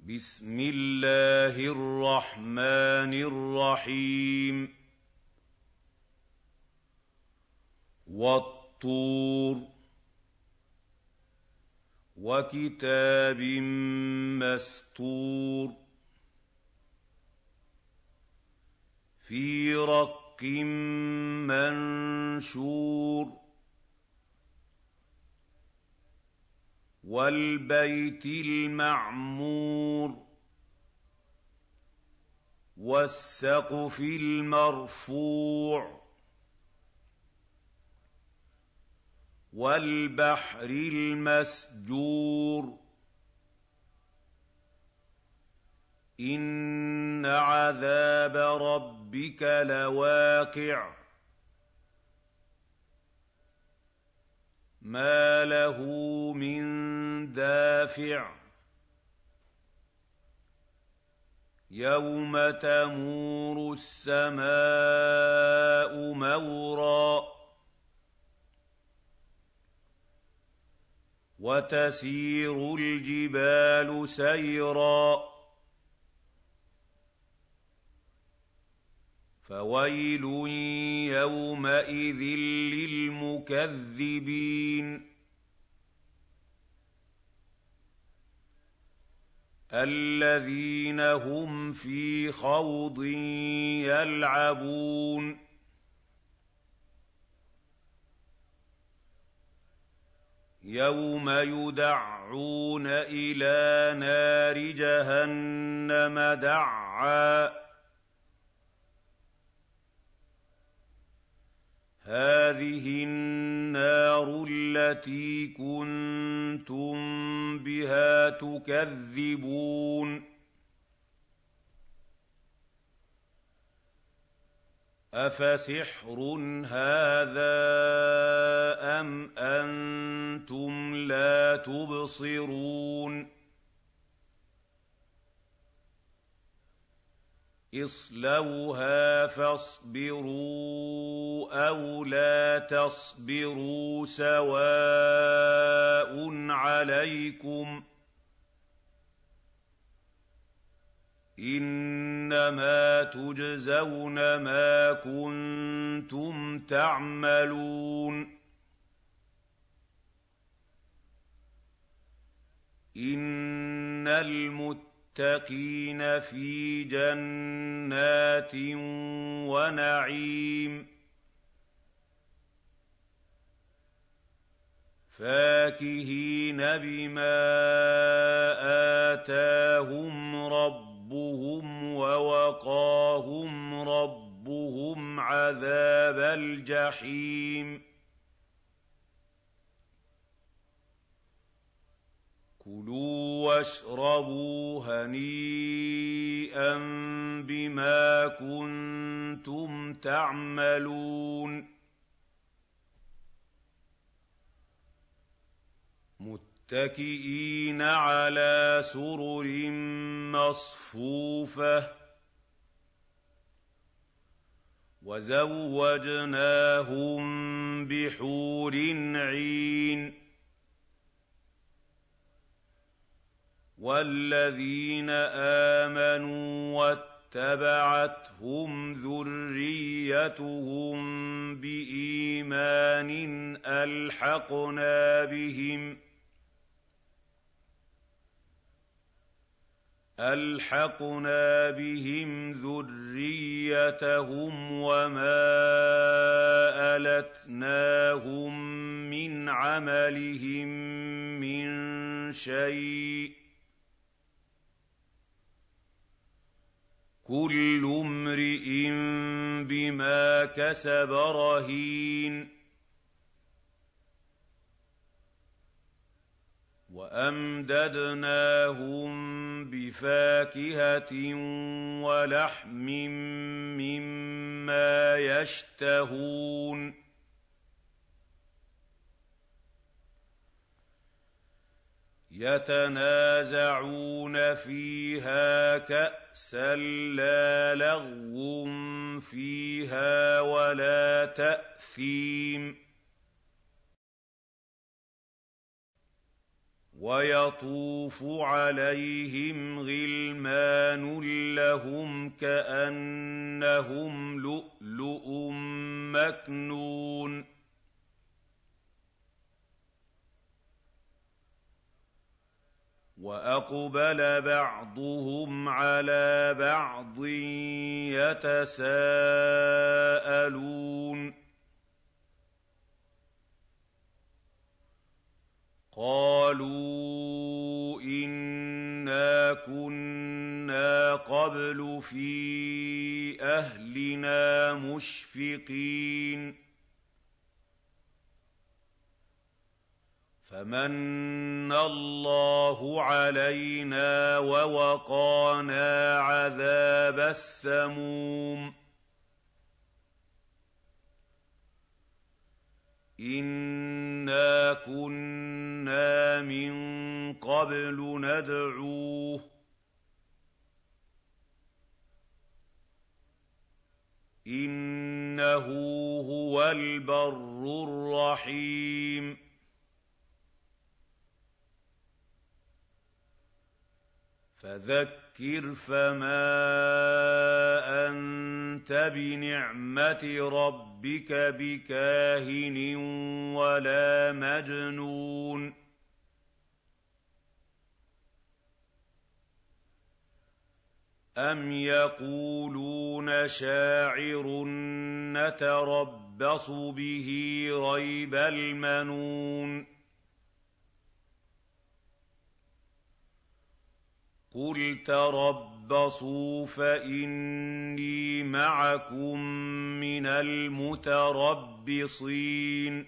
بسم الله الرحمن الرحيم والطور وكتاب مسطور في رق منشور والبيت المعمور والسقف المرفوع والبحر المسجور إن عذاب ربك لواقع ما له من دافع يوم تمور السماء مورا وتسير الجبال سيرا فويل يومئذ للمكذبين الذين هم في خوض يلعبون يوم يدعون إلى نار جهنم دعا هذه النار التي كنتم بها تكذبون أفسحر هذا أم أنتم لا تبصرون اصلوها فاصبروا أو لا تصبروا سواء عليكم إنما تجزون ما كنتم تعملون إن المتقين في جنات ونعيم فاكهين بما آتاهم ربهم ووقاهم ربهم عذاب الجحيم كلوا واشربوا هنيئا بما كنتم تعملون متكئين على سرر مصفوفة وزوجناهم بحور عين والذين آمنوا واتبعتهم ذريتهم بإيمان ألحقنا بهم ذريتهم وما ألتناهم من عملهم من شيء كل امرئ بما كسب رهين وأمددناهم بفاكهة ولحم مما يشتهون يتنازعون فيها كأسا لا لغو فيها ولا تأثيم وَيَطُوفُ عَلَيْهِمْ غِلْمَانٌ لَّهُمْ كَأَنَّهُمْ لُؤْلُؤٌ مَّكْنُونٌ وَأَقْبَلَ بَعْضُهُمْ عَلَىٰ بَعْضٍ يَتَسَاءَلُونَ قَالُوا إِنَّا كُنَّا قَبْلُ فِي أَهْلِنَا مُشْفِقِينَ فَمَنَّ اللَّهُ عَلَيْنَا وَوَقَانَا عَذَابَ السَّمُومِ إِنَّا كُنَّا مِن قَبْلُ نَدْعُوهُ ۖ إِنَّهُ هُوَ الْبَرُّ الرَّحِيمُ فَذَكِّرْ فَمَا أَنتَ بِنِعْمَةِ رَبِّكَ بِكَاهِنٍ وَلَا مَجْنُونٍ أَمْ يَقُولُونَ شَاعِرٌ نَّتَرَبَّصُ بِهِ رَيْبَ الْمَنُونِ قُلْ تَرَبَّصُوا فَإِنِّي مَعَكُم مِّنَ الْمُتَرَبِّصِينَ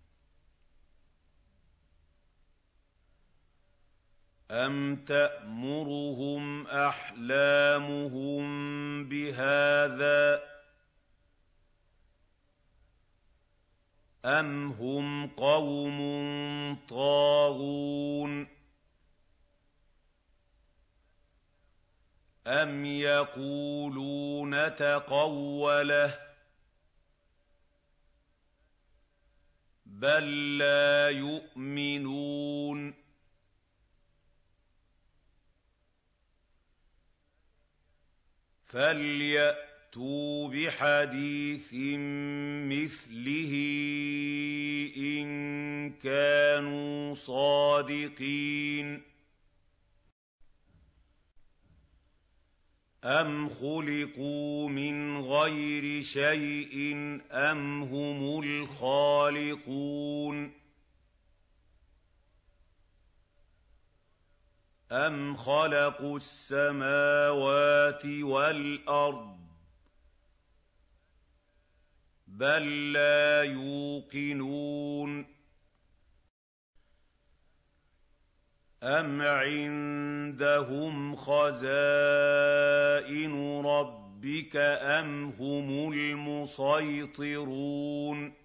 أَمْ تَأْمُرُهُمْ أَحْلَامُهُم بِهَٰذَا ۚ أَمْ هُمْ قَوْمٌ طَاغُونَ أَمْ يَقُولُونَ تَقَوَّلَهُ ۚ بَل لَّا يُؤْمِنُونَ فَلْيَأْتُوا بِحَدِيثٍ مِّثْلِهِ إِن كَانُوا صَادِقِينَ أَمْ خُلِقُوا مِنْ غَيْرِ شَيْءٍ أَمْ هُمُ الْخَالِقُونَ أَمْ خَلَقُوا السَّمَاوَاتِ وَالْأَرْضَ بَل لَّا يُوقِنُونَ أَمْ عِندَهُمْ خَزَائِنُ رَبِّكَ أَمْ هُمُ الْمُصَيْطِرُونَ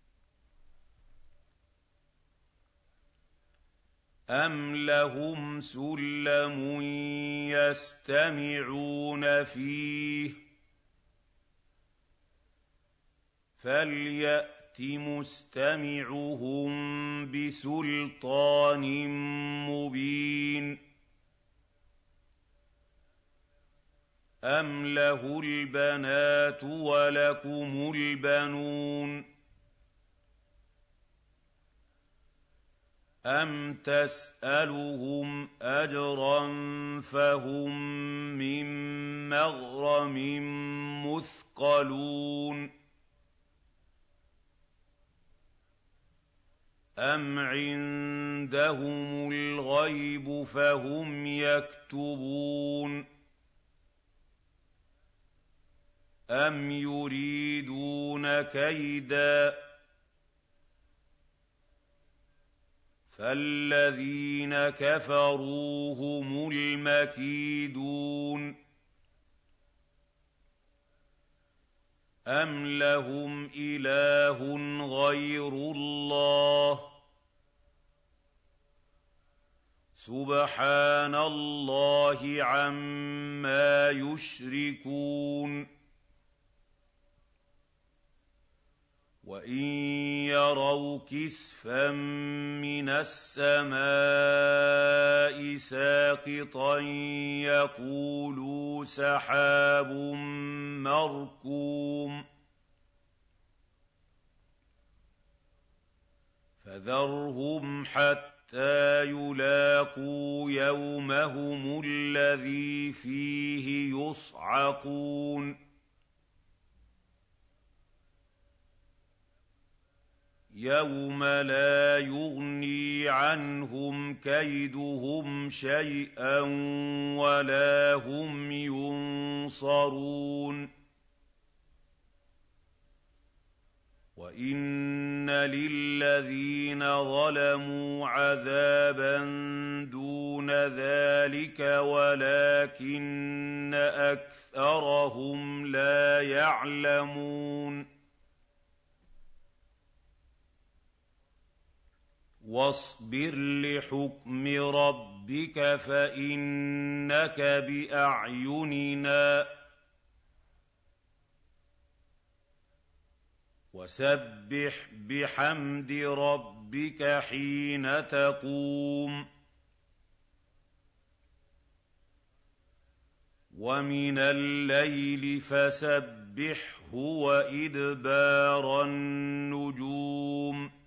أَمْ لَهُمْ سُلَّمٌ يَسْتَمِعُونَ فِيهِ ۖ فَلْيَأْتِ مُسْتَمِعُهُم بِسُلْطَانٍ مُّبِينٍ أَمْ لَهُ الْبَنَاتُ وَلَكُمُ الْبَنُونَ أَمْ تَسْأَلُهُمْ أَجْرًا فَهُم مِّن مَّغْرَمٍ مُّثْقَلُونَ أَمْ عِندَهُمُ الْغَيْبُ فَهُمْ يَكْتُبُونَ أَمْ يُرِيدُونَ كَيْدًا ۖ فَالَّذِينَ كَفَرُوا هُمُ الْمَكِيدُونَ أَمْ لَهُمْ إِلَٰهٌ غَيْرُ اللَّهِ ۚ سُبْحَانَ اللَّهِ عَمَّا يُشْرِكُونَ وَإِن يَرَوْا كِسْفًا مِّنَ السَّمَاءِ سَاقِطًا يَقُولُوا سَحَابٌ مَّرْكُومٌ فَذَرْهُمْ حَتَّىٰ يُلَاقُوا يَوْمَهُمُ الَّذِي فِيهِ يُصْعَقُونَ يَوْمَ لَا يُغْنِي عَنْهُمْ كَيْدُهُمْ شَيْئًا وَلَا هُمْ يُنصَرُونَ وَإِنَّ لِلَّذِينَ ظَلَمُوا عَذَابًا دُونَ ذَٰلِكَ وَلَٰكِنَّ أَكْثَرَهُمْ لَا يَعْلَمُونَ وَاصْبِرْ لِحُكْمِ رَبِّكَ فَإِنَّكَ بِأَعْيُنِنَا ۖ وَسَبِّحْ بِحَمْدِ رَبِّكَ حِينَ تَقُومُ وَمِنَ اللَّيْلِ فَسَبِّحْهُ وَإِدْبَارَ النُّجُومِ